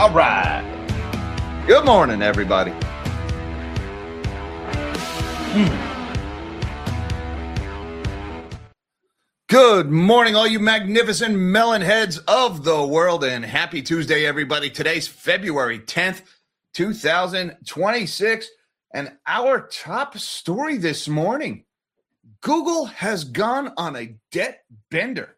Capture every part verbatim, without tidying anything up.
All right. Good morning, everybody. Hmm. Good morning, all you magnificent melon heads of the world, and happy Tuesday, everybody. Today's February tenth, two thousand twenty-six, and our top story this morning, Google has gone on a debt bender.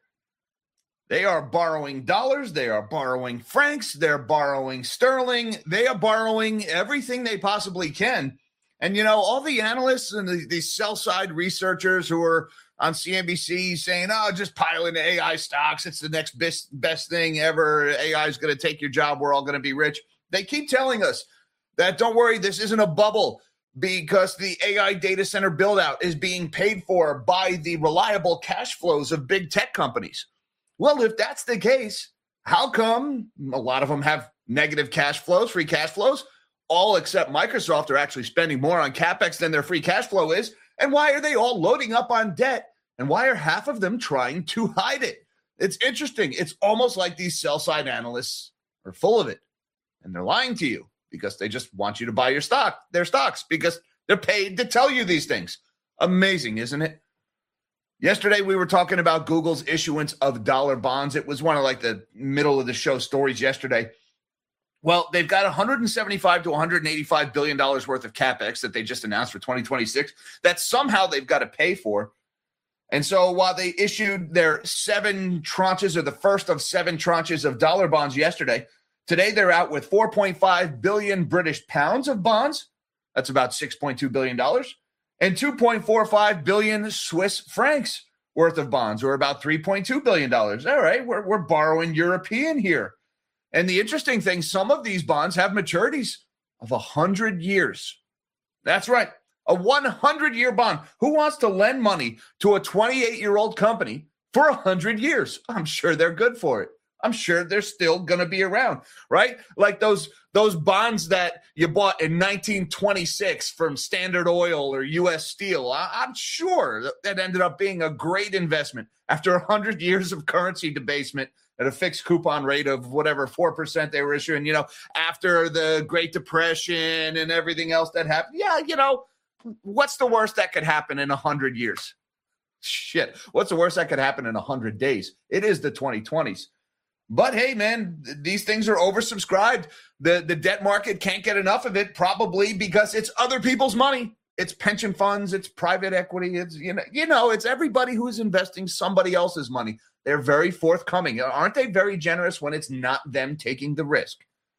They are borrowing dollars, they are borrowing francs, they're borrowing sterling, they are borrowing everything they possibly can. And, you know, all the analysts and the, these sell-side researchers who are on C N B C saying, oh, just pile in A I stocks, it's the next best, best thing ever, A I is going to take your job, we're all going to be rich. They keep telling us that, don't worry, this isn't a bubble, because the A I data center build-out is being paid for by the reliable cash flows of big tech companies. Well, if that's the case, how come a lot of them have negative cash flows, free cash flows? All except Microsoft are actually spending more on CapEx than their free cash flow is. And why are they all loading up on debt? And why are half of them trying to hide it? It's interesting. It's almost like these sell-side analysts are full of it. And they're lying to you because they just want you to buy your stock, their stocks, because they're paid to tell you these things. Amazing, isn't it? Yesterday, we were talking about Google's issuance of dollar bonds. It was one of like the middle of the show stories yesterday. Well, they've got one hundred seventy-five to one hundred eighty-five billion dollars worth of CapEx that they just announced for twenty twenty-six that somehow they've got to pay for. And so while they issued their seven tranches, or the first of seven tranches of dollar bonds yesterday, today they're out with four point five billion British pounds of bonds. That's about six point two billion dollars. And two point four five billion Swiss francs worth of bonds, or about three point two billion dollars. All right, we're, we're borrowing European here. And the interesting thing, some of these bonds have maturities of one hundred years. That's right, a one hundred year bond. Who wants to lend money to a twenty-eight-year-old company for one hundred years? I'm sure they're good for it. I'm sure they're still going to be around, right? Like those those bonds that you bought in nineteen twenty-six from Standard Oil or U S Steel. I, I'm sure that, that ended up being a great investment after one hundred years of currency debasement at a fixed coupon rate of whatever, four percent they were issuing, you know, after the Great Depression and everything else that happened. Yeah, you know, what's the worst that could happen in one hundred years? Shit, what's the worst that could happen in one hundred days? It is the twenty twenties. But hey, man, th- these things are oversubscribed. The, the debt market can't get enough of it, probably because it's other people's money. It's pension funds, it's private equity, it's you know, you know, it's everybody who's investing somebody else's money. They're very forthcoming. Aren't they very generous when it's not them taking the risk?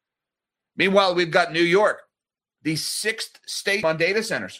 Meanwhile, we've got New York, the sixth state on data centers.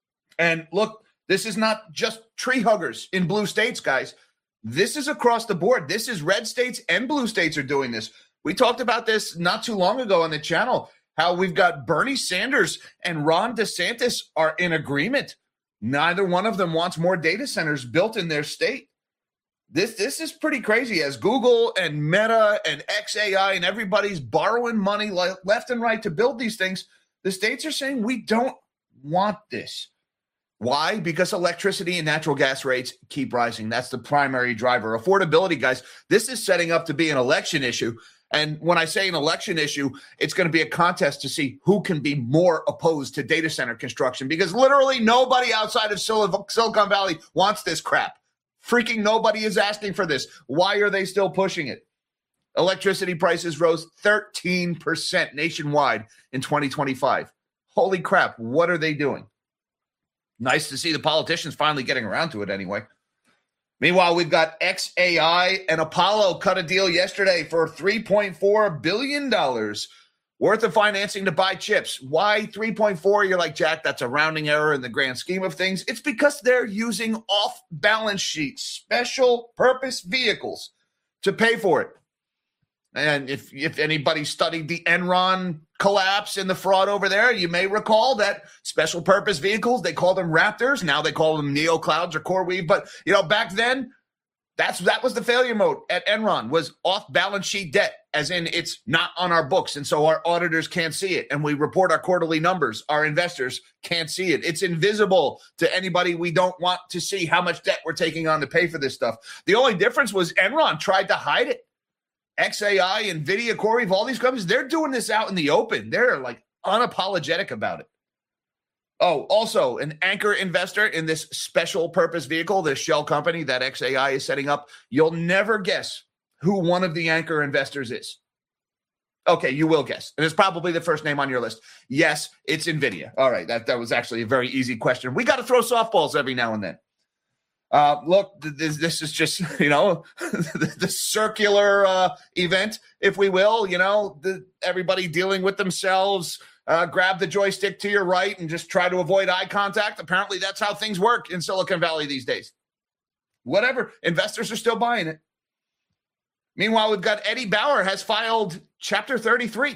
And look, this is not just tree huggers in blue states, guys. This is across the board. This is red states and blue states are doing this. We talked about this not too long ago on the channel, how we've got Bernie Sanders and Ron DeSantis are in agreement. Neither one of them wants more data centers built in their state. This, this is pretty crazy as Google and Meta and X A I and everybody's borrowing money left and right to build these things. The states are saying we don't want this. Why? Because electricity and natural gas rates keep rising. That's the primary driver. Affordability, guys, this is setting up to be an election issue. And when I say an election issue, it's going to be a contest to see who can be more opposed to data center construction, because literally nobody outside of Sil- Silicon Valley wants this crap. Freaking nobody is asking for this. Why are they still pushing it? Electricity prices rose thirteen percent nationwide in twenty twenty-five. Holy crap, what are they doing? Nice to see the politicians finally getting around to it anyway. Meanwhile, we've got X A I and Apollo cut a deal yesterday for three point four billion dollars worth of financing to buy chips. Why three point four? You're like, Jack, that's a rounding error in the grand scheme of things. It's because they're using off-balance sheet special purpose vehicles to pay for it. And if if anybody studied the Enron collapse and the fraud over there, you may recall that special purpose vehicles, they call them Raptors. Now they call them Neo Clouds or CoreWeave. But, you know, back then, that's that was the failure mode at Enron, was off-balance sheet debt, as in it's not on our books. And so our auditors can't see it. And we report our quarterly numbers. Our investors can't see it. It's invisible to anybody. We don't want to see how much debt we're taking on to pay for this stuff. The only difference was Enron tried to hide it. X A I, NVIDIA, CoreWeave, all these companies, they're doing this out in the open. They're like unapologetic about it. Oh, also an anchor investor in this special purpose vehicle, this shell company that X A I is setting up. You'll never guess who one of the anchor investors is. Okay, you will guess. And it's probably the first name on your list. Yes, it's NVIDIA. All right, that, that was actually a very easy question. We got to throw softballs every now and then. Uh, look, this, this is just, you know, the, the circular uh, event, if we will. You know, the, everybody dealing with themselves. Uh, grab the joystick to your right and just try to avoid eye contact. Apparently, that's how things work in Silicon Valley these days. Whatever. Investors are still buying it. Meanwhile, we've got Eddie Bauer has filed Chapter thirty-three.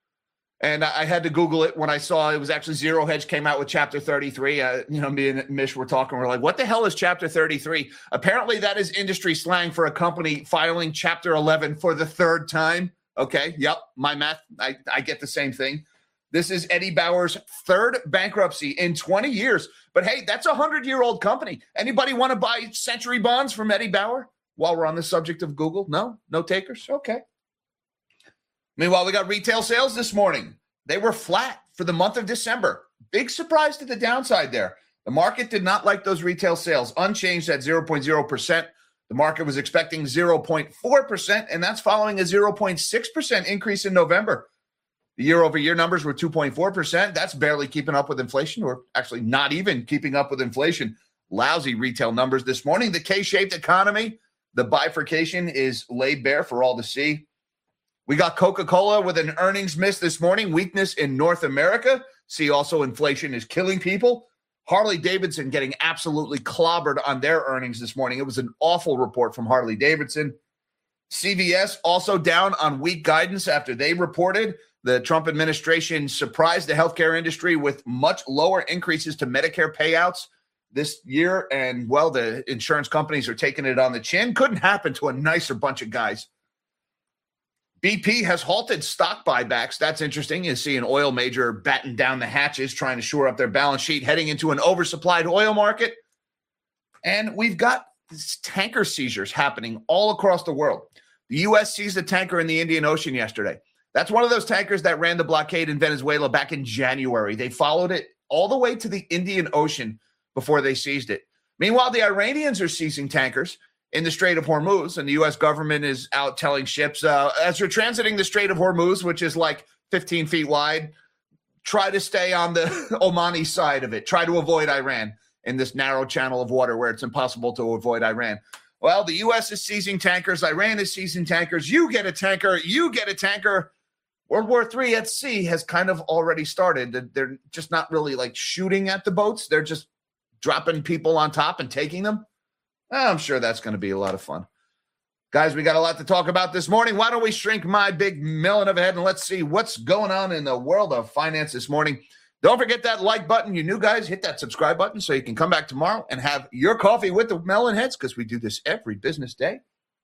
And I, I had to Google it when I saw it was actually Zero Hedge came out with Chapter thirty-three. Uh, you know, me and Mish were talking. We're like, what the hell is Chapter thirty-three? Apparently, that is industry slang for a company filing Chapter eleven for the third time. Okay, yep, my math, I, I get the same thing. This is Eddie Bauer's third bankruptcy in twenty years. But hey, that's a hundred-year-old company. Anybody want to buy Century bonds from Eddie Bauer while we're on the subject of Google? No? No takers? Okay. Meanwhile, we got retail sales this morning. They were flat for the month of December. Big surprise to the downside there. The market did not like those retail sales. Unchanged at zero point zero percent. The market was expecting zero point four percent, and that's following a zero point six percent increase in November. The year-over-year numbers were two point four percent. That's barely keeping up with inflation, or actually not even keeping up with inflation. Lousy retail numbers this morning. The K-shaped economy, the bifurcation is laid bare for all to see. We got Coca-Cola with an earnings miss this morning. Weakness in North America. See also inflation is killing people. Harley-Davidson getting absolutely clobbered on their earnings this morning. It was an awful report from Harley-Davidson. C V S also down on weak guidance after they reported. The Trump administration surprised the healthcare industry with much lower increases to Medicare payouts this year. And, well, the insurance companies are taking it on the chin. Couldn't happen to a nicer bunch of guys. B P has halted stock buybacks. That's interesting. You see an oil major batten down the hatches, trying to shore up their balance sheet, heading into an oversupplied oil market. And we've got tanker seizures happening all across the world. The U S seized a tanker in the Indian Ocean yesterday. That's one of those tankers that ran the blockade in Venezuela back in January. They followed it all the way to the Indian Ocean before they seized it. Meanwhile, the Iranians are seizing tankers in the Strait of Hormuz, and the U S government is out telling ships, uh, as you're transiting the Strait of Hormuz, which is like fifteen feet wide, try to stay on the Omani side of it. Try to avoid Iran in this narrow channel of water where it's impossible to avoid Iran. Well, the U S is seizing tankers. Iran is seizing tankers. You get a tanker. You get a tanker. World War Three at sea has kind of already started. They're just not really like shooting at the boats. They're just dropping people on top and taking them. I'm sure that's going to be a lot of fun. Guys, we got a lot to talk about this morning. Why don't we shrink my big melon of a head and let's see what's going on in the world of finance this morning. Don't forget that like button. You new guys, hit that subscribe button so you can come back tomorrow and have your coffee with the melon heads, because we do this every business day.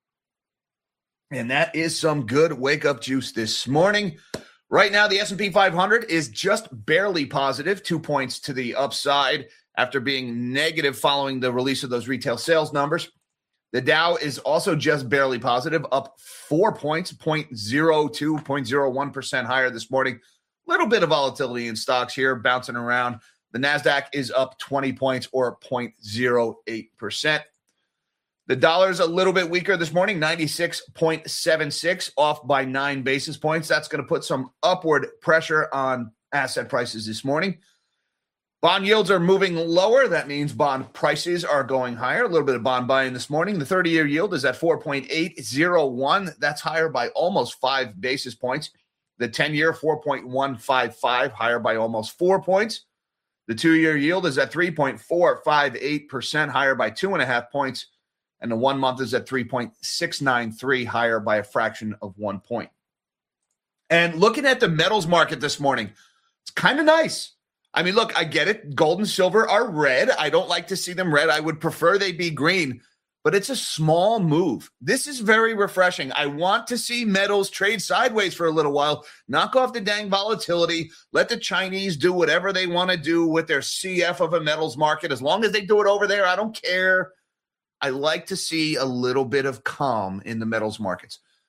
And that is some good wake-up juice this morning. Right now, the S and P five hundred is just barely positive, two points to the upside after being negative following the release of those retail sales numbers. The Dow is also just barely positive, up four points, zero point zero two, zero point zero one percent higher this morning. Little bit of volatility in stocks here, bouncing around. The NASDAQ is up twenty points, or zero point zero eight percent. The dollar is a little bit weaker this morning, ninety-six point seven six, off by nine basis points. That's going to put some upward pressure on asset prices this morning. Bond yields are moving lower. That means bond prices are going higher. A little bit of bond buying this morning. The thirty-year yield is at four point eight zero one. That's higher by almost five basis points. The ten-year, four point one five five, higher by almost four points. The two-year yield is at three point four five eight percent, higher by two and a half points. And the one month is at three point six nine three, higher by a fraction of one point. And looking at the metals market this morning, it's kind of nice. I mean, look, I get it. Gold and silver are red. I don't like to see them red. I would prefer they be green, but it's a small move. This is very refreshing. I want to see metals trade sideways for a little while. Knock off the dang volatility. Let the Chinese do whatever they want to do with their C F of a metals market. As long as they do it over there, I don't care. I like to see a little bit of calm in the metals markets.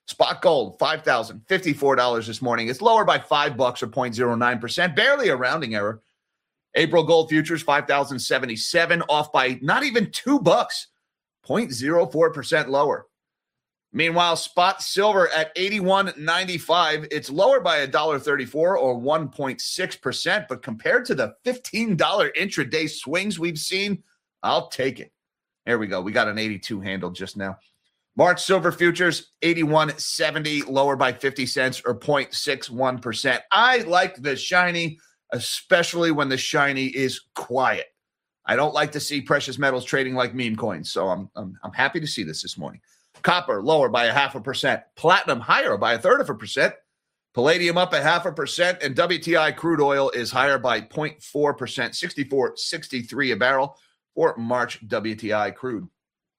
Spot gold, five thousand fifty-four dollars this morning. It's lower by five bucks or zero point zero nine percent, barely a rounding error. April gold futures, five thousand seventy-seven, off by not even two bucks, zero point zero four percent lower. Meanwhile, spot silver at eighty-one ninety-five. It's lower by one dollar thirty-four or one point six percent, but compared to the fifteen dollars intraday swings we've seen, I'll take it. There we go. We got an eighty-two handle just now. March silver futures, eighty-one seventy, lower by fifty cents or zero point six one percent. I like the shiny, especially when the shiny is quiet. I don't like to see precious metals trading like meme coins, so I'm, I'm, I'm happy to see this this morning. Copper lower by a half a percent. Platinum higher by a third of a percent. Palladium up a half a percent. And W T I crude oil is higher by zero point four percent, sixty-four sixty-three a barrel for March W T I crude.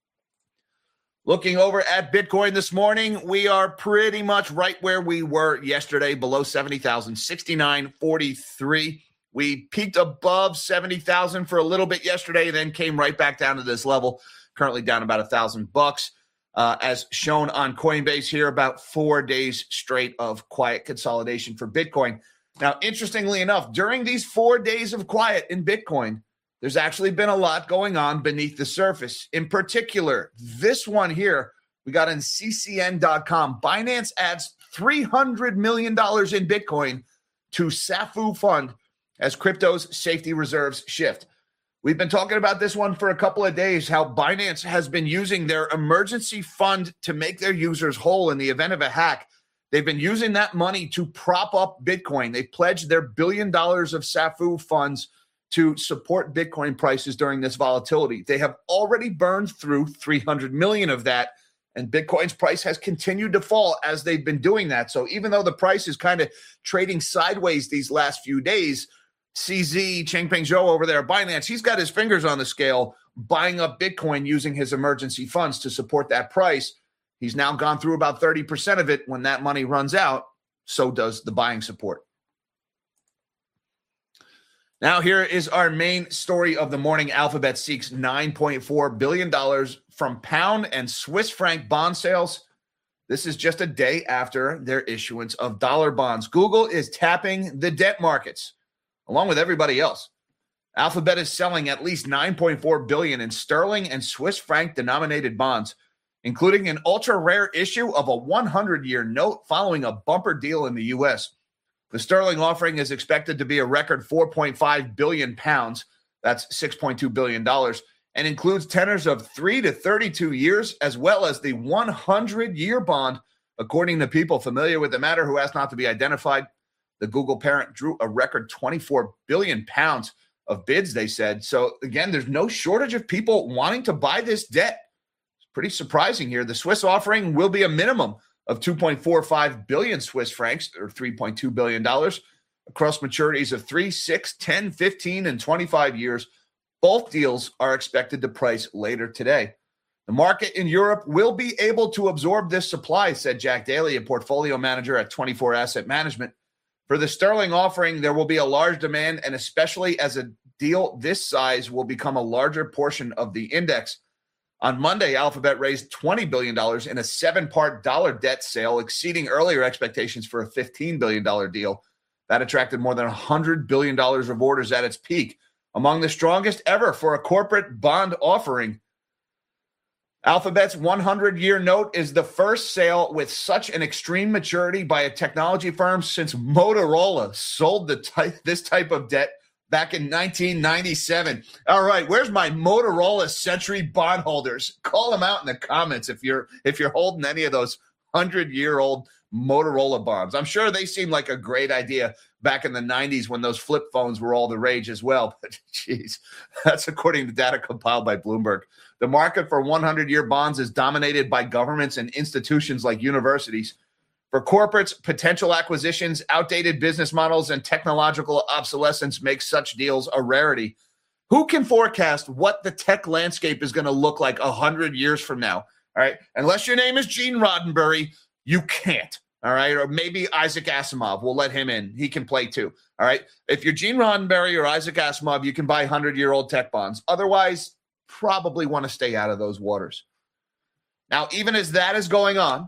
Looking over at Bitcoin this morning, we are pretty much right where we were yesterday, below seventy thousand, sixty-nine forty-three. We peaked above seventy thousand for a little bit yesterday, then came right back down to this level, currently down about a thousand bucks. Uh, as shown on Coinbase here, about four days straight of quiet consolidation for Bitcoin. Now, interestingly enough, during these four days of quiet in Bitcoin, there's actually been a lot going on beneath the surface. In particular, this one here, we got in C C N dot com. Binance adds three hundred million dollars in Bitcoin to S A F U fund as crypto's safety reserves shift. We've been talking about this one for a couple of days, how Binance has been using their emergency fund to make their users whole in the event of a hack. They've been using that money to prop up Bitcoin. They pledged their billion dollars of S A F U funds to support Bitcoin prices during this volatility. They have already burned through three hundred million dollars of that, and Bitcoin's price has continued to fall as they've been doing that. So even though the price is kind of trading sideways these last few days, C Z, Changpeng Zhou over there at Binance, he's got his fingers on the scale, buying up Bitcoin using his emergency funds to support that price. He's now gone through about thirty percent of it. When that money runs out, so does the buying support. Now here is our main story of the morning. Alphabet seeks nine point four billion dollars from pound and Swiss franc bond sales. This is just a day after their issuance of dollar bonds. Google is tapping the debt markets along with everybody else. Alphabet is selling at least nine point four billion dollars in sterling and Swiss franc denominated bonds, including an ultra rare issue of a one hundred year note following a bumper deal in the U S. The sterling offering is expected to be a record four point five billion pounds. That's six point two billion dollars, and includes tenors of three to thirty-two years, as well as the one hundred year bond, according to people familiar with the matter who asked not to be identified. The Google parent drew a record twenty-four billion pounds of bids, they said. So again, there's no shortage of people wanting to buy this debt. It's pretty surprising here. The Swiss offering will be a minimum of two point four five billion Swiss francs, or three point two billion dollars, across maturities of three, six, ten, fifteen, and twenty-five years. Both deals are expected to price later today. The market in Europe will be able to absorb this supply, said Jack Daly, a portfolio manager at twenty-four Asset Management. For the sterling offering, there will be a large demand, and especially as a deal this size will become a larger portion of the index. On Monday, Alphabet raised twenty billion dollars in a seven-part dollar debt sale, exceeding earlier expectations for a fifteen billion dollars deal. That attracted more than one hundred billion dollars of orders at its peak, among the strongest ever for a corporate bond offering. Alphabet's one hundred year note is the first sale with such an extreme maturity by a technology firm since Motorola sold the type, this type of debt back in nineteen ninety-seven. All right, where's my Motorola Century bondholders? Call them out in the comments if you're if you're holding any of those hundred-year-old Motorola bonds. I'm sure they seemed like a great idea back in the nineties when those flip phones were all the rage as well. But geez, that's according to data compiled by Bloomberg. The market for one hundred year bonds is dominated by governments and institutions like universities. For corporates, potential acquisitions, outdated business models, and technological obsolescence make such deals a rarity. Who can forecast what the tech landscape is going to look like one hundred years from now? All right. Unless your name is Gene Roddenberry, you can't. All right. Or maybe Isaac Asimov. We'll let him in. He can play too. All right. If you're Gene Roddenberry or Isaac Asimov, you can buy one hundred year old tech bonds. Otherwise, probably want to stay out of those waters. Now, even as that is going on,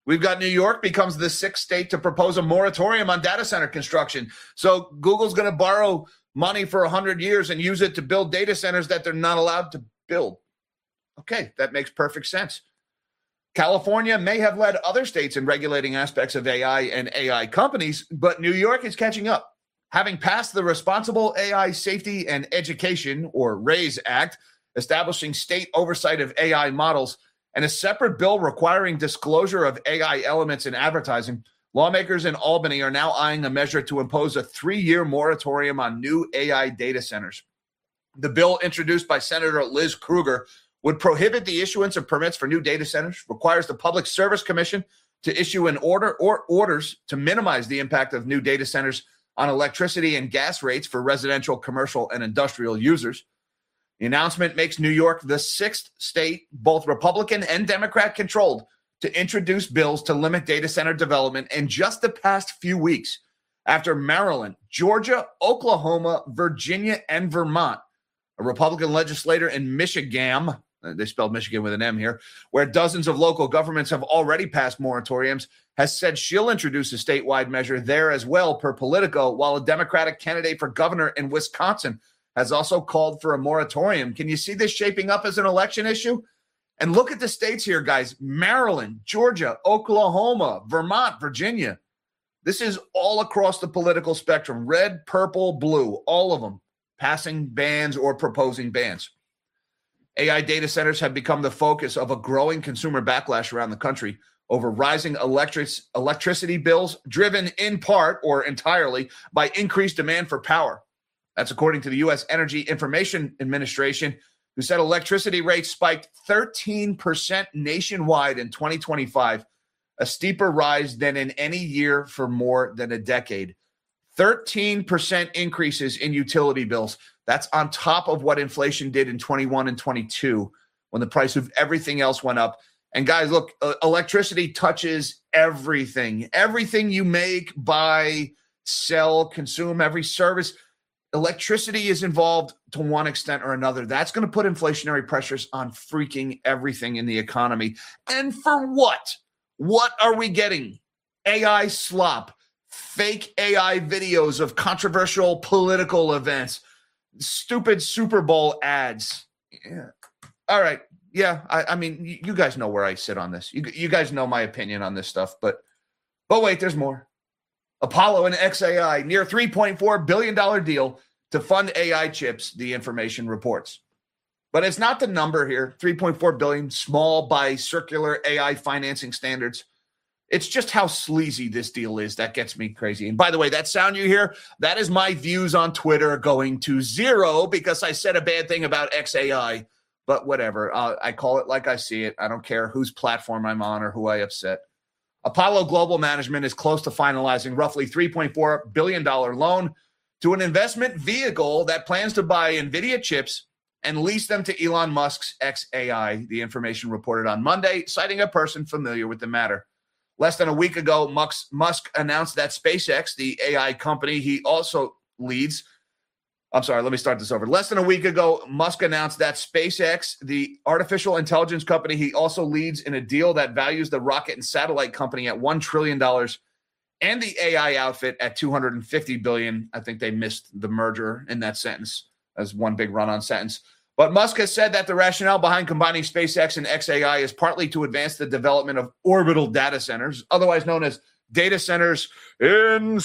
We've got New York becomes the sixth state to propose a moratorium on data center construction. So Google's going to borrow money for one hundred years and use it to build data centers that they're not allowed to build. Okay, that makes perfect sense. California may have led other states in regulating aspects of A I and A I companies, but New York is catching up. Having passed the Responsible A I Safety and Education, or RAISE Act, establishing state oversight of A I models, and a separate bill requiring disclosure of A I elements in advertising, lawmakers in Albany are now eyeing a measure to impose a three-year moratorium on new A I data centers. The bill, introduced by Senator Liz Krueger, would prohibit the issuance of permits for new data centers, requires the Public Service Commission to issue an order or orders to minimize the impact of new data centers on electricity and gas rates for residential, commercial, and industrial users. The announcement makes New York the sixth state, both Republican and Democrat controlled, to introduce bills to limit data center development in just the past few weeks, after Maryland, Georgia, Oklahoma, Virginia, and Vermont. A Republican legislator in Michigan, they spelled Michigan with an M here, where dozens of local governments have already passed moratoriums, has said she'll introduce a statewide measure there as well, per Politico, while a Democratic candidate for governor in Wisconsin has also called for a moratorium. Can you see this shaping up as an election issue? And look at the states here, guys. Maryland, Georgia, Oklahoma, Vermont, Virginia. This is all across the political spectrum. Red, purple, blue, all of them passing bans or proposing bans. A I data centers have become the focus of a growing consumer backlash around the country over rising electric, electricity bills, driven in part or entirely by increased demand for power. That's according to the U S Energy Information Administration, who said electricity rates spiked thirteen percent nationwide in twenty twenty-five, a steeper rise than in any year for more than a decade. thirteen percent increases in utility bills. That's on top of what inflation did in twenty-one and twenty-two, when the price of everything else went up. And guys, look, uh, electricity touches everything. Everything you make, buy, sell, consume, every service. Electricity is involved to one extent or another. That's going to put inflationary pressures on freaking everything in the economy. And for what? What are we getting? A I slop, fake A I videos of controversial political events, stupid Super Bowl ads. Yeah. All right. Yeah, I, I mean, you, you guys know where I sit on this. You, you guys know my opinion on this stuff. But, but wait, there's more. Apollo and X A I, near three point four billion dollars deal to fund A I chips, the information reports. But it's not the number here, three point four billion dollars, small by circular A I financing standards. It's just how sleazy this deal is that gets me crazy. And by the way, that sound you hear, that is my views on Twitter going to zero because I said a bad thing about X A I. But whatever, uh, I call it like I see it. I don't care whose platform I'm on or who I upset. Apollo Global Management is close to finalizing roughly three point four billion dollars loan to an investment vehicle that plans to buy NVIDIA chips and lease them to Elon Musk's X A I, the information reported on Monday, citing a person familiar with the matter. Less than a week ago, Musk announced that SpaceX, the A I company he also leads, I'm sorry, let me start this over. Less than a week ago, Musk announced that SpaceX, the artificial intelligence company he also leads in a deal that values the rocket and satellite company at one trillion dollars and the A I outfit at two hundred fifty billion dollars. I think they missed the merger in that sentence as one big run-on sentence. But Musk has said that the rationale behind combining SpaceX and X A I is partly to advance the development of orbital data centers, otherwise known as data centers in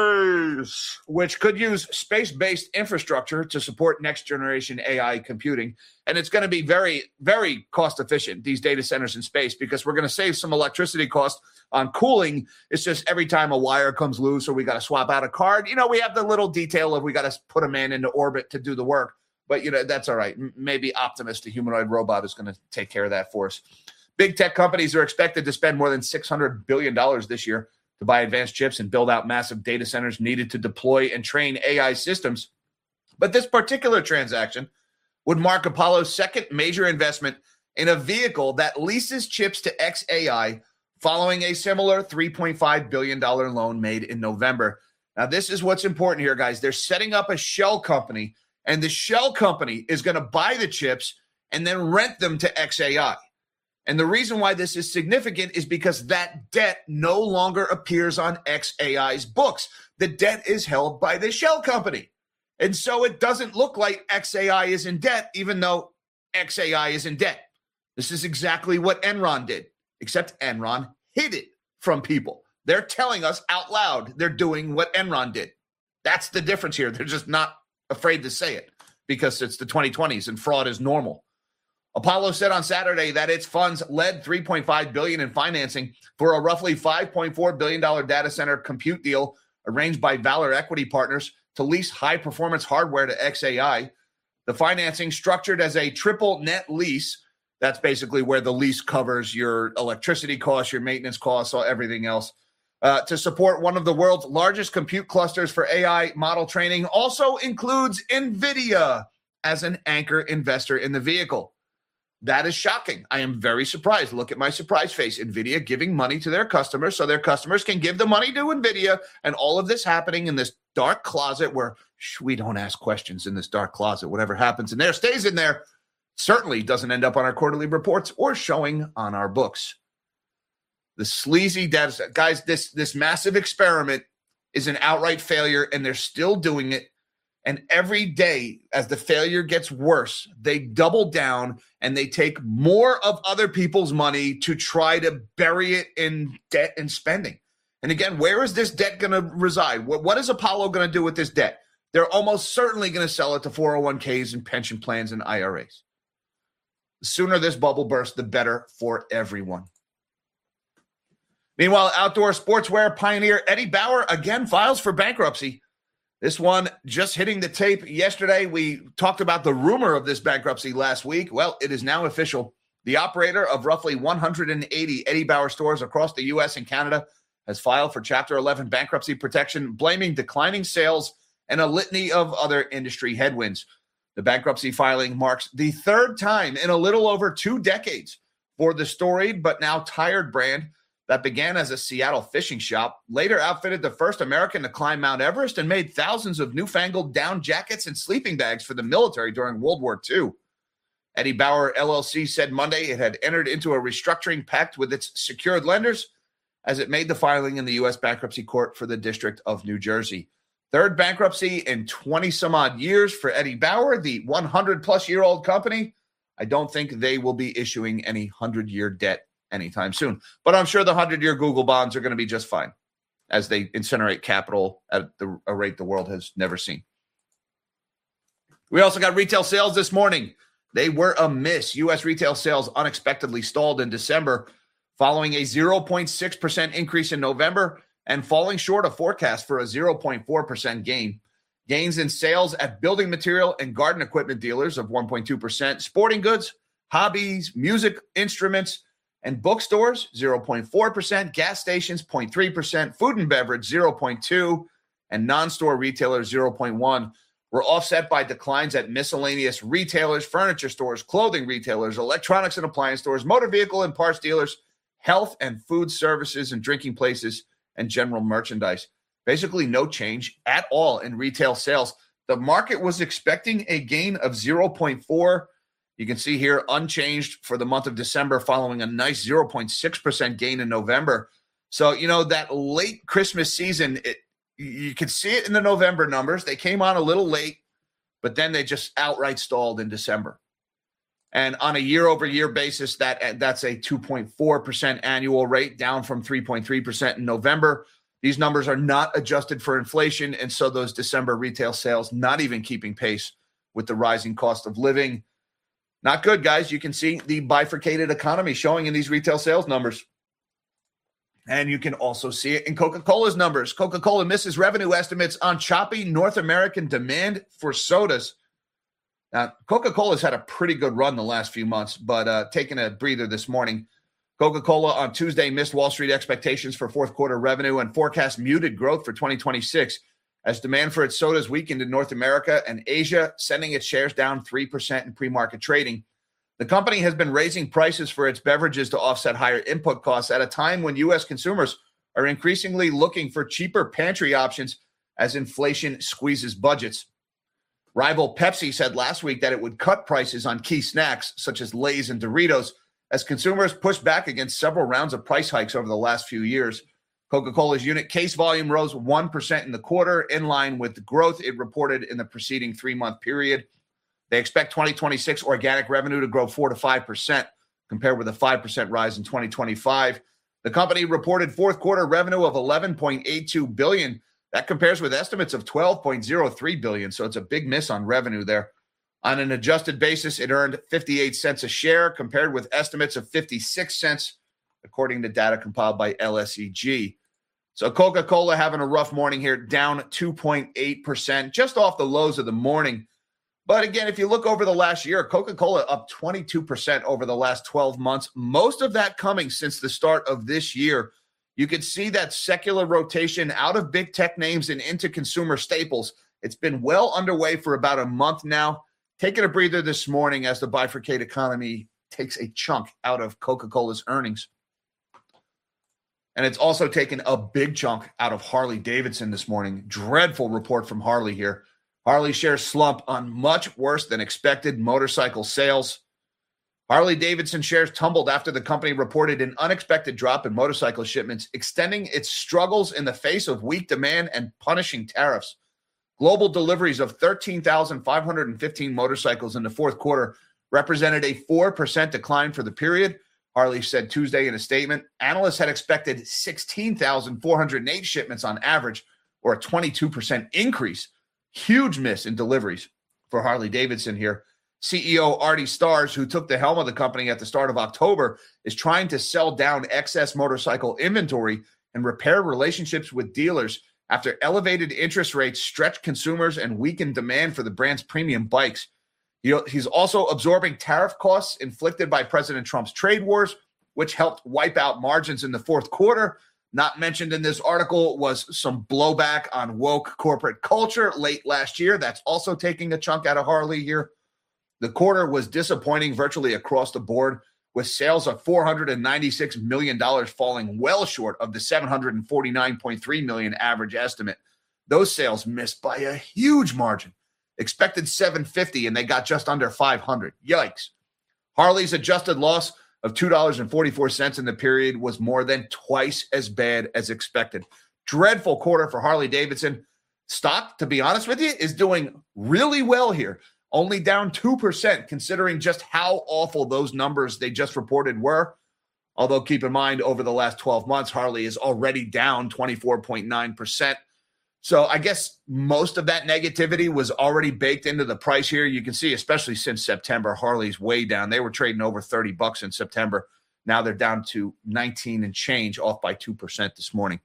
space, which could use space-based infrastructure to support next-generation A I computing. And it's going to be very, very cost-efficient, these data centers in space, because we're going to save some electricity cost on cooling. It's just every time a wire comes loose or we got to swap out a card, you know, we have the little detail of we got to put a man into orbit to do the work. But, you know, that's all right. Maybe Optimus, the humanoid robot, is going to take care of that for us. Big tech companies are expected to spend more than six hundred billion dollars this year to buy advanced chips and build out massive data centers needed to deploy and train A I systems. But this particular transaction would mark Apollo's second major investment in a vehicle that leases chips to X A I following a similar three point five billion dollars loan made in November. Now, this is what's important here, guys. They're setting up a shell company, and the shell company is going to buy the chips and then rent them to X A I. And the reason why this is significant is because that debt no longer appears on X A I's books. The debt is held by the shell company. And so it doesn't look like X A I is in debt, even though X A I is in debt. This is exactly what Enron did, except Enron hid it from people. They're telling us out loud they're doing what Enron did. That's the difference here. They're just not afraid to say it because it's the twenty twenties and fraud is normal. Apollo said on Saturday that its funds led three point five billion dollars in financing for a roughly five point four billion dollars data center compute deal arranged by Valor Equity Partners to lease high-performance hardware to X A I. The financing, structured as a triple net lease, that's basically where the lease covers your electricity costs, your maintenance costs, or everything else, uh, to support one of the world's largest compute clusters for A I model training, also includes NVIDIA as an anchor investor in the vehicle. That is shocking. I am very surprised. Look at my surprise face. NVIDIA giving money to their customers so their customers can give the money to NVIDIA, and all of this happening in this dark closet where shh, we don't ask questions in this dark closet. Whatever happens in there stays in there. Certainly doesn't end up on our quarterly reports or showing on our books. The sleazy data set. Guys, this, this massive experiment is an outright failure, and they're still doing it. And every day, as the failure gets worse, they double down and they take more of other people's money to try to bury it in debt and spending. And again, where is this debt going to reside? What, what is Apollo going to do with this debt? They're almost certainly going to sell it to four oh one k's and pension plans and I R As. The sooner this bubble bursts, the better for everyone. Meanwhile, outdoor sportswear pioneer Eddie Bauer again files for bankruptcy. This one just hitting the tape yesterday. We talked about the rumor of this bankruptcy last week. Well, it is now official. The operator of roughly one hundred eighty Eddie Bauer stores across the U S and Canada has filed for Chapter eleven bankruptcy protection, blaming declining sales and a litany of other industry headwinds. The bankruptcy filing marks the third time in a little over two decades for the storied but now tired brand that began as a Seattle fishing shop, later outfitted the first American to climb Mount Everest, and made thousands of newfangled down jackets and sleeping bags for the military during World War Two. Eddie Bauer L L C said Monday it had entered into a restructuring pact with its secured lenders as it made the filing in the U S Bankruptcy Court for the District of New Jersey. Third bankruptcy in twenty some odd years for Eddie Bauer, the one hundred plus year old company. I don't think they will be issuing any one hundred year debt anytime soon. But I'm sure the one hundred year Google bonds are going to be just fine as they incinerate capital at the, a rate the world has never seen. We also got retail sales this morning. They were a miss. U S retail sales unexpectedly stalled in December, following a zero point six percent increase in November and falling short of forecast for a zero point four percent gain. Gains in sales at building material and garden equipment dealers of one point two percent, sporting goods, hobbies, music instruments, and bookstores, zero point four percent, gas stations, zero point three percent, food and beverage, zero point two percent, and non-store retailers, zero point one percent, were offset by declines at miscellaneous retailers, furniture stores, clothing retailers, electronics and appliance stores, motor vehicle and parts dealers, health and food services and drinking places, and general merchandise. Basically no change at all in retail sales. The market was expecting a gain of zero point four. You can see here unchanged for the month of December, following a nice zero point six percent gain in November. So, you know, that late Christmas season, it, you could see it in the November numbers. They came on a little late, but then they just outright stalled in December. And on a year-over-year basis, that that's a two point four percent annual rate, down from three point three percent in November. These numbers are not adjusted for inflation, and so those December retail sales not even keeping pace with the rising cost of living. Not good, guys. You can see the bifurcated economy showing in these retail sales numbers. And you can also see it in Coca-Cola's numbers. Coca-Cola misses revenue estimates on choppy North American demand for sodas. Now, Coca-Cola's had a pretty good run the last few months, but uh, taking a breather this morning. Coca-Cola on Tuesday missed Wall Street expectations for fourth quarter revenue and forecast muted growth for twenty twenty-six as demand for its sodas weakened in North America and Asia, sending its shares down three percent in pre-market trading. The company has been raising prices for its beverages to offset higher input costs at a time when U S consumers are increasingly looking for cheaper pantry options as inflation squeezes budgets. Rival Pepsi said last week that it would cut prices on key snacks such as Lay's and Doritos as consumers pushed back against several rounds of price hikes over the last few years. Coca-Cola's unit case volume rose one percent in the quarter, in line with the growth it reported in the preceding three-month period. They expect twenty twenty-six organic revenue to grow four to five percent, compared with a five percent rise in twenty twenty-five. The company reported fourth quarter revenue of eleven point eight two billion dollars. That compares with estimates of twelve point oh three billion dollars, so it's a big miss on revenue there. On an adjusted basis, it earned fifty-eight cents a share, compared with estimates of fifty-six cents, according to data compiled by L S E G. So Coca-Cola having a rough morning here, down two point eight percent, just off the lows of the morning. But again, if you look over the last year, Coca-Cola up twenty-two percent over the last twelve months, most of that coming since the start of this year. You could see that secular rotation out of big tech names and into consumer staples. It's been well underway for about a month now. Taking a breather this morning as the bifurcated economy takes a chunk out of Coca-Cola's earnings. And it's also taken a big chunk out of Harley-Davidson this morning. Dreadful report from Harley here. Harley shares slump on much worse than expected motorcycle sales. Harley-Davidson shares tumbled after the company reported an unexpected drop in motorcycle shipments, extending its struggles in the face of weak demand and punishing tariffs. Global deliveries of thirteen thousand five hundred fifteen motorcycles in the fourth quarter represented a four percent decline for the period. Harley said Tuesday in a statement, analysts had expected sixteen thousand four hundred eight shipments on average, or a twenty-two percent increase. Huge miss in deliveries for Harley-Davidson here. C E O Artie Starrs, who took the helm of the company at the start of October, is trying to sell down excess motorcycle inventory and repair relationships with dealers after elevated interest rates stretched consumers and weakened demand for the brand's premium bikes. He, he's also absorbing tariff costs inflicted by President Trump's trade wars, which helped wipe out margins in the fourth quarter. Not mentioned in this article was some blowback on woke corporate culture late last year. That's also taking a chunk out of Harley here. The quarter was disappointing virtually across the board, with sales of four hundred ninety-six million dollars falling well short of the seven hundred forty-nine point three million dollars average estimate. Those sales missed by a huge margin. Expected seven hundred fifty, and they got just under five hundred. Yikes. Harley's adjusted loss of two dollars and forty-four cents in the period was more than twice as bad as expected. Dreadful quarter for Harley-Davidson. Stock, to be honest with you, is doing really well here. Only down two percent, considering just how awful those numbers they just reported were. Although, keep in mind, over the last twelve months, Harley is already down twenty-four point nine percent. So I guess most of that negativity was already baked into the price here. You can see, especially since September, Harley's way down. They were trading over thirty bucks in September. Now they're down to nineteen and change, off by two percent this morning.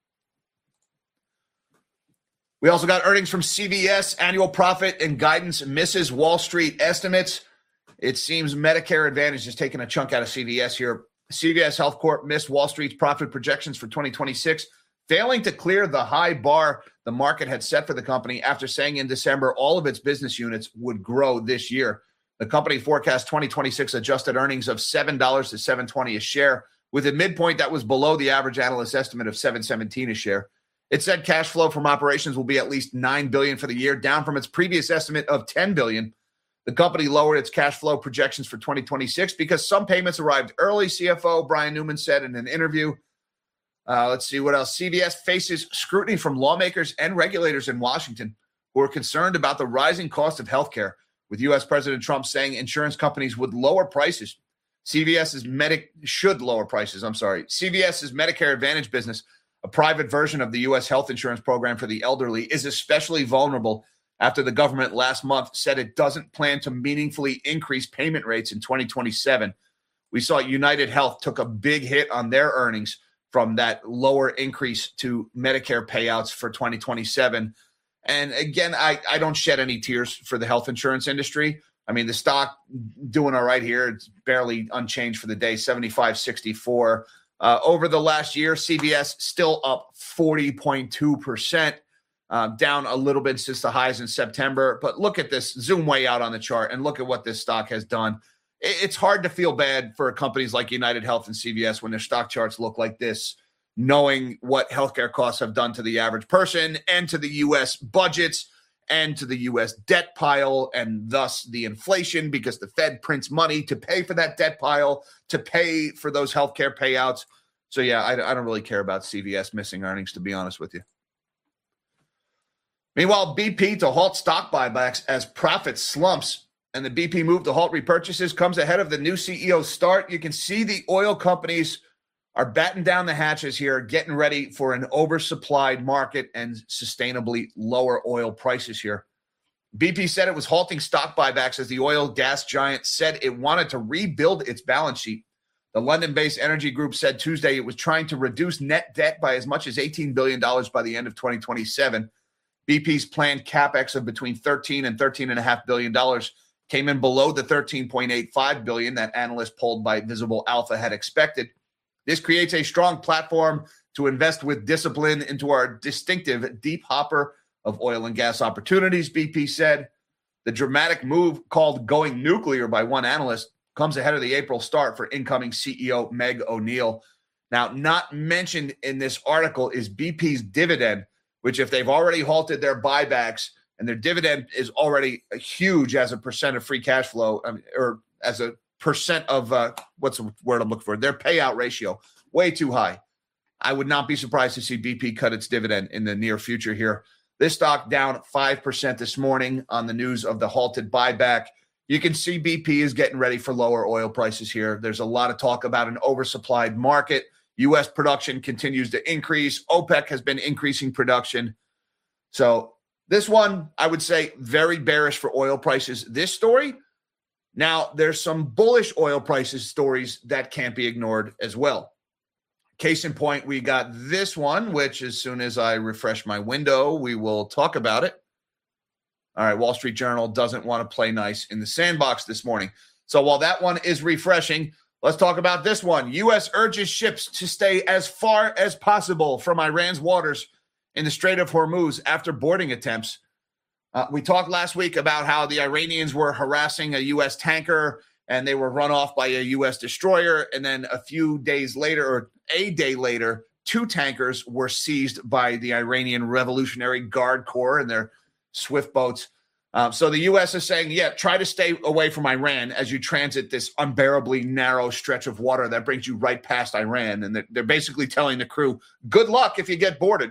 We also got earnings from C V S. Annual profit and guidance misses Wall Street estimates. It seems Medicare Advantage is taking a chunk out of C V S here. C V S Health Corp missed Wall Street's profit projections for twenty twenty-six, failing to clear the high bar the market had set for the company after saying in December all of its business units would grow this year. The company forecast twenty twenty-six adjusted earnings of seven dollars to seven dollars and twenty cents a share, with a midpoint that was below the average analyst estimate of seven dollars and seventeen cents a share. It said cash flow from operations will be at least nine billion dollars for the year, down from its previous estimate of ten billion dollars. The company lowered its cash flow projections for twenty twenty-six because some payments arrived early, C F O Brian Newman said in an interview. Uh, let's see what else. C V S faces scrutiny from lawmakers and regulators in Washington who are concerned about the rising cost of healthcare, with U S President Trump saying insurance companies would lower prices. CVS's Medic should lower prices. I'm sorry. CVS's Medicare Advantage business, a private version of the U S health insurance program for the elderly, is especially vulnerable after the government last month said it doesn't plan to meaningfully increase payment rates in twenty twenty-seven. We saw United Health took a big hit on their earnings from that lower increase to Medicare payouts for twenty twenty-seven. And again, I, I don't shed any tears for the health insurance industry. I mean, the stock doing all right here. It's barely unchanged for the day, seventy-five sixty-four. Uh, over the last year, C V S still up forty point two percent, uh, down a little bit since the highs in September. But look at this, zoom way out on the chart, and look at what this stock has done. It, it's hard to feel bad for companies like United Health and C V S when their stock charts look like this, knowing what healthcare costs have done to the average person and to the U S budgets end to the U S debt pile and thus the inflation, because the Fed prints money to pay for that debt pile, to pay for those healthcare payouts. So, yeah, I, I don't really care about C V S missing earnings, to be honest with you. Meanwhile, B P to halt stock buybacks as profit slumps, and the B P move to halt repurchases comes ahead of the new C E O's start. You can see the oil companies are batting down the hatches here, getting ready for an oversupplied market and sustainably lower oil prices here. B P said it was halting stock buybacks as the oil gas giant said it wanted to rebuild its balance sheet. The London-based energy group said Tuesday it was trying to reduce net debt by as much as eighteen billion dollars by the end of twenty twenty-seven. B P's planned capex of between thirteen and thirteen point five billion dollars came in below the thirteen point eight five billion dollars that analysts polled by Visible Alpha had expected. This creates a strong platform to invest with discipline into our distinctive deep hopper of oil and gas opportunities, B P said. The dramatic move, called going nuclear by one analyst, comes ahead of the April start for incoming C E O Meg O'Neill. Now, not mentioned in this article is B P's dividend, which if they've already halted their buybacks and their dividend is already huge as a percent of free cash flow, I mean, or as a percent of, uh, what's the word I'm looking for, their payout ratio, way too high. I would not be surprised to see B P cut its dividend in the near future here. This stock down five percent this morning on the news of the halted buyback. You can see B P is getting ready for lower oil prices here. There's a lot of talk about an oversupplied market. U S production continues to increase. OPEC has been increasing production. So this one, I would say, very bearish for oil prices. This story, now there's some bullish oil prices stories that can't be ignored as well. Case in point, we got this one, which as soon as I refresh my window, we will talk about it. All right, Wall Street Journal doesn't want to play nice in the sandbox this morning. So while that one is refreshing, let's talk about this one. U S urges ships to stay as far as possible from Iran's waters in the Strait of Hormuz after boarding attempts. Uh, we talked last week about how the Iranians were harassing a U S tanker and they were run off by a U S destroyer. And then a few days later, or a day later, two tankers were seized by the Iranian Revolutionary Guard Corps and their swift boats. Um, so the U S is saying, yeah, try to stay away from Iran as you transit this unbearably narrow stretch of water that brings you right past Iran. And they're, they're basically telling the crew, good luck if you get boarded.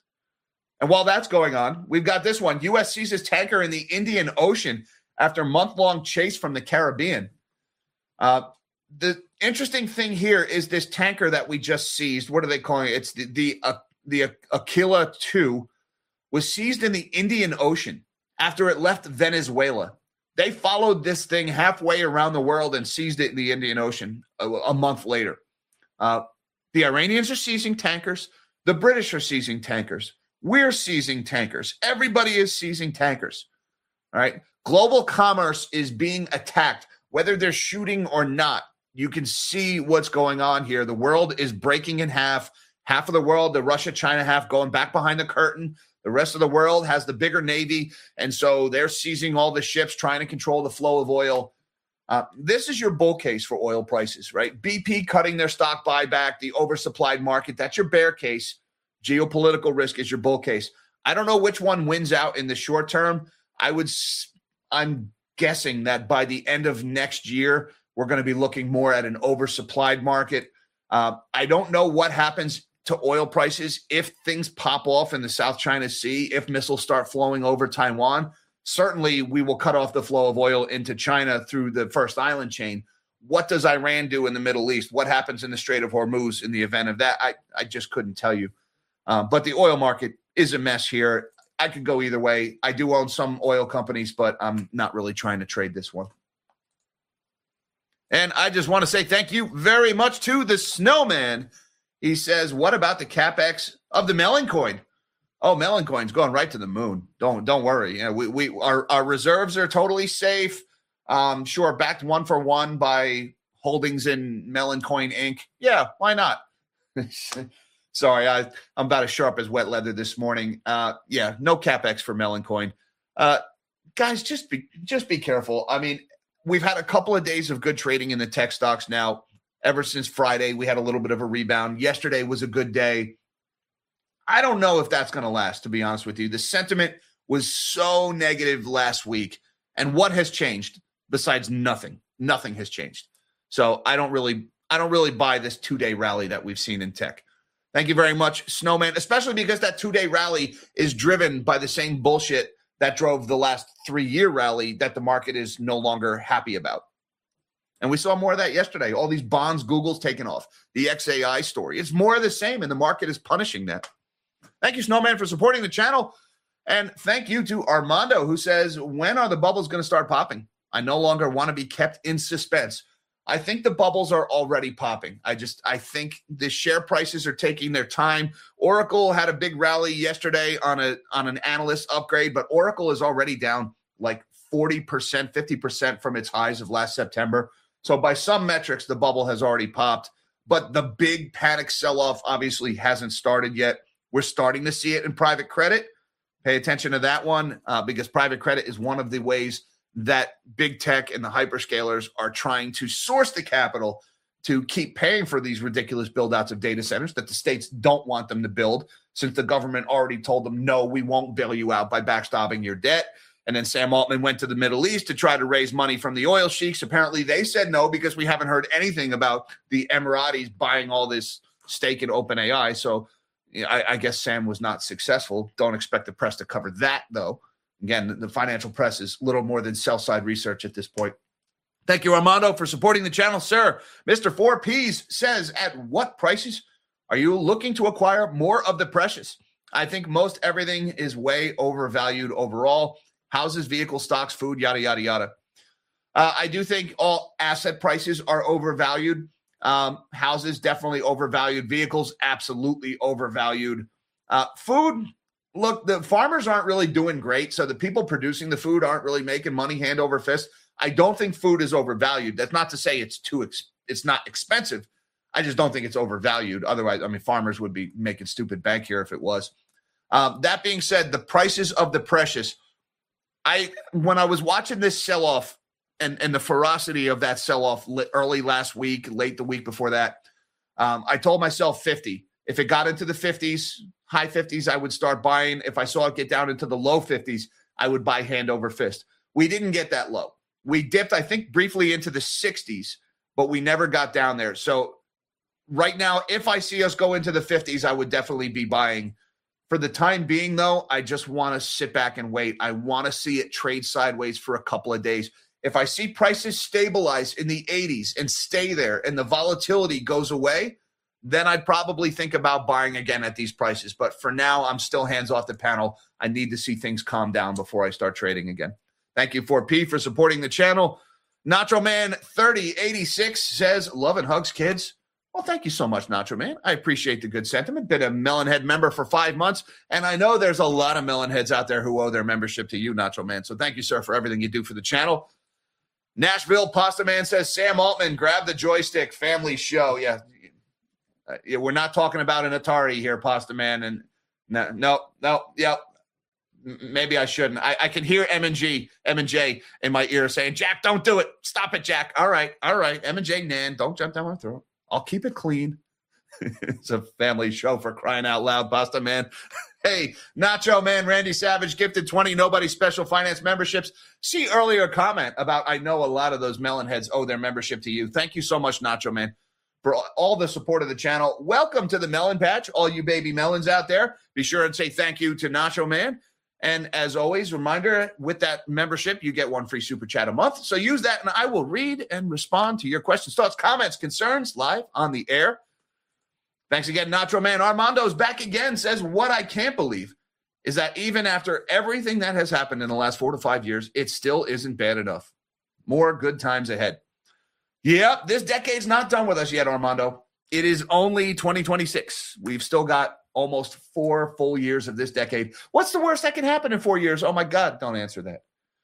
And while that's going on, we've got this one. U S seizes tanker in the Indian Ocean after month-long chase from the Caribbean. Uh, the interesting thing here is this tanker that we just seized. What are they calling it? It's the the, uh, the Aquila two was seized in the Indian Ocean after it left Venezuela. They followed this thing halfway around the world and seized it in the Indian Ocean a, a month later. Uh, the Iranians are seizing tankers. The British are seizing tankers. We're seizing tankers. Everybody is seizing tankers. All right. Global commerce is being attacked, whether they're shooting or not. You can see what's going on here. The world is breaking in half. Half of the world, the Russia-China half, going back behind the curtain. The rest of the world has the bigger Navy, and so they're seizing all the ships, trying to control the flow of oil. Uh, this is your bull case for oil prices, right? B P cutting their stock buyback, the oversupplied market. That's your bear case. Geopolitical risk is your bull case. I don't know which one wins out in the short term. I would, I'm guessing that by the end of next year, we're going to be looking more at an oversupplied market. Uh, I don't know what happens to oil prices if things pop off in the South China Sea, if missiles start flowing over Taiwan. Certainly, we will cut off the flow of oil into China through the first island chain. What does Iran do in the Middle East? What happens in the Strait of Hormuz in the event of that? I, I just couldn't tell you. Uh, but the oil market is a mess here. I could go either way. I do own some oil companies, but I'm not really trying to trade this one. And I just want to say thank you very much to the Snowman. He says, what about the CapEx of the Melon Coin? Oh, Melon Coin's going right to the moon. Don't don't worry. You know, we we our, our reserves are totally safe. Um, sure, backed one for one by holdings in Melon Coin Incorporated. Yeah, why not? Sorry, I, I'm about as sharp as wet leather this morning. Uh, yeah, no CapEx for Melon Coin. Uh, guys, just be just be careful. I mean, we've had a couple of days of good trading in the tech stocks now. Ever since Friday, we had a little bit of a rebound. Yesterday was a good day. I don't know if that's going to last, to be honest with you. The sentiment was so negative last week. And what has changed besides nothing? Nothing has changed. So I don't really, I don't really buy this two-day rally that we've seen in tech. Thank you very much, Snowman, especially because that two-day rally is driven by the same bullshit that drove the last three-year rally that the market is no longer happy about. And we saw more of that yesterday. All these bonds, Google's taken off. The X A I story. It's more of the same, and the market is punishing that. Thank you, Snowman, for supporting the channel. And thank you to Armando, who says, when are the bubbles going to start popping? I no longer want to be kept in suspense. I think the bubbles are already popping. I just, I think the share prices are taking their time. Oracle had a big rally yesterday on a on an analyst upgrade, but Oracle is already down like forty percent, fifty percent from its highs of last September. So by some metrics, the bubble has already popped, but the big panic sell-off obviously hasn't started yet. We're starting to see it in private credit. Pay attention to that one uh, because private credit is one of the ways that big tech and the hyperscalers are trying to source the capital to keep paying for these ridiculous build-outs of data centers that the states don't want them to build, since the government already told them, no, we won't bail you out by backstopping your debt. And then Sam Altman went to the Middle East to try to raise money from the oil sheiks. Apparently they said no because we haven't heard anything about the Emiratis buying all this stake in OpenAI. So you know, I, I guess Sam was not successful. Don't expect the press to cover that, though. Again, the, the financial press is little more than sell-side research at this point. Thank you, Armando, for supporting the channel, sir. Mister Four Ps says, at what prices are you looking to acquire more of the precious? I think most everything is way overvalued overall. Houses, vehicles, stocks, food, yada, yada, yada. Uh, I do think all asset prices are overvalued. Um, houses, definitely overvalued. Vehicles, absolutely overvalued. Uh, food, look, the farmers aren't really doing great, so the people producing the food aren't really making money hand over fist. I don't think food is overvalued. That's not to say it's too ex- it's not expensive. I just don't think it's overvalued. Otherwise, I mean, farmers would be making stupid bank here if it was. Um, that being said, the prices of the precious, I when I was watching this sell-off and, and the ferocity of that sell-off early last week, late the week before that, um, I told myself fifty. If it got into the fifties, high fifties, I would start buying. If I saw it get down into the low fifties, I would buy hand over fist. We didn't get that low. We dipped, I think, briefly into the sixties, but we never got down there. So right now, if I see us go into the fifties, I would definitely be buying. For the time being, though, I just want to sit back and wait. I want to see it trade sideways for a couple of days. If I see prices stabilize in the eighties and stay there and the volatility goes away, then I'd probably think about buying again at these prices. But for now, I'm still hands off the panel. I need to see things calm down before I start trading again. Thank you, four P, for supporting the channel. Nacho Man thirty eighty-six says, love and hugs, kids. Well, thank you so much, Nacho Man. I appreciate the good sentiment. Been a Melonhead member for five months, and I know there's a lot of Melonheads out there who owe their membership to you, Nacho Man. So thank you, sir, for everything you do for the channel. Nashville Pasta Man says, Sam Altman, grab the joystick, family show. Yeah, uh, yeah we're not talking about an Atari here, Pasta Man. And no, no, no, yeah, maybe I shouldn't. I, I can hear M and G, M and J in my ear saying, Jack, don't do it. Stop it, Jack. All right, all right. M and J, Nan, don't jump down my throat. I'll keep it clean. It's a family show, for crying out loud, Pasta Man. Hey, Nacho Man, Randy Savage gifted twenty Nobody Special Finance memberships. See earlier comment about I know a lot of those melon heads owe their membership to you. Thank you so much, Nacho Man, for all the support of the channel. Welcome to the Melon Patch, all you baby melons out there. Be sure and say thank you to Nacho Man. And as always, reminder, with that membership, you get one free super chat a month. So use that, and I will read and respond to your questions, thoughts, comments, concerns live on the air. Thanks again, Nacho Man. Armando's back again, says, what I can't believe is that even after everything that has happened in the last four to five years, it still isn't bad enough. More good times ahead. Yep, this decade's not done with us yet, Armando. It is only twenty twenty-six. We've still got almost four full years of this decade. What's the worst that can happen in four years? Oh, my God, don't answer that.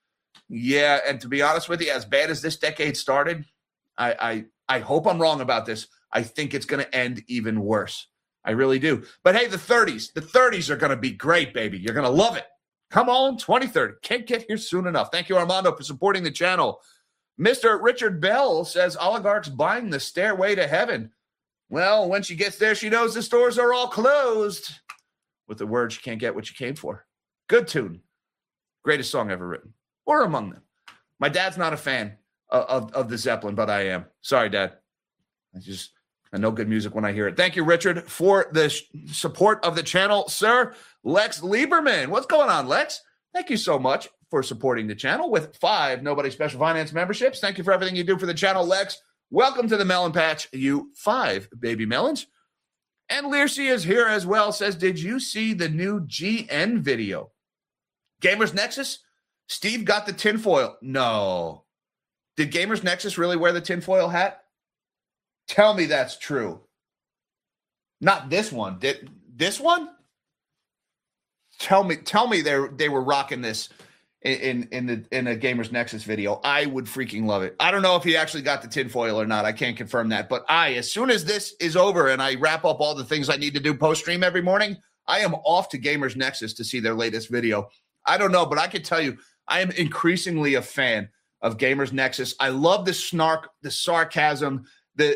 Yeah, and to be honest with you, as bad as this decade started, I I, I hope I'm wrong about this. I think it's going to end even worse. I really do. But, hey, the thirties, the thirties are going to be great, baby. You're going to love it. Come on, twenty thirty. Can't get here soon enough. Thank you, Armando, for supporting the channel. Mister Richard Bell says, oligarchs buying the stairway to heaven. Well, when she gets there, she knows the stores are all closed. With the words, you can't get what you came for. Good tune. Greatest song ever written, or among them. My dad's not a fan of, of, of the Zeppelin, but I am. Sorry, Dad. I just I know good music when I hear it. Thank you, Richard, for the sh- support of the channel, sir. Lex Lieberman. What's going on, Lex? Thank you so much for supporting the channel with five Nobody Special Finance memberships. Thank you for everything you do for the channel, Lex. Welcome to the Melon Patch, you five baby melons. And Learcy is here as well, says, did you see the new G N video? Gamers Nexus? Steve got the tinfoil. No. Did Gamers Nexus really wear the tinfoil hat? Tell me that's true. Not this one. Did this one? Tell me, tell me they they were rocking this in, in in the in a Gamers Nexus video. I would freaking love it. I don't know if he actually got the tinfoil or not. I can't confirm that. But I, as soon as this is over and I wrap up all the things I need to do post stream every morning, I am off to Gamers Nexus to see their latest video. I don't know, but I can tell you, I am increasingly a fan of Gamers Nexus. I love the snark, the sarcasm, the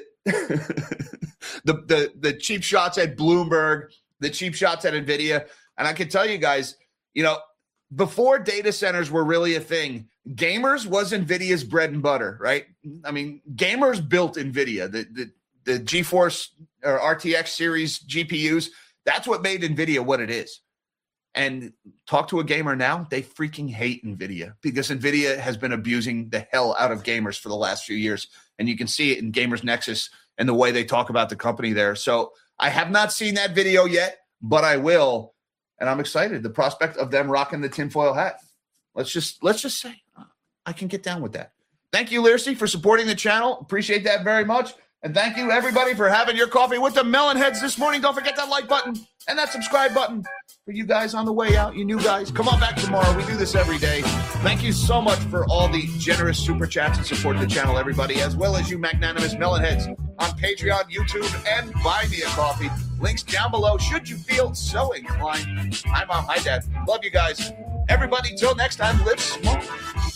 the the the cheap shots at Bloomberg, the cheap shots at NVIDIA. And I can tell you guys, you know, before data centers were really a thing, gamers was NVIDIA's bread and butter, right? I mean, gamers built NVIDIA, the the, the GeForce or R T X series G P Us. That's what made NVIDIA what it is. And talk to a gamer now, they freaking hate NVIDIA because NVIDIA has been abusing the hell out of gamers for the last few years. And you can see it in Gamers Nexus and the way they talk about the company there. So I have not seen that video yet, but I will. And I'm excited. The prospect of them rocking the tinfoil hat. Let's just let's just say I can get down with that. Thank you, Learcy, for supporting the channel. Appreciate that very much. And thank you, everybody, for having your coffee with the Melon Heads this morning. Don't forget that like button and that subscribe button for you guys on the way out. You new guys, come on back tomorrow. We do this every day. Thank you so much for all the generous super chats and support the channel, everybody, as well as you magnanimous Melon Heads on Patreon, YouTube, and Buy Me a Coffee. Links down below should you feel so inclined. Hi, Mom. Hi, Dad. Love you guys. Everybody, till next time, live small.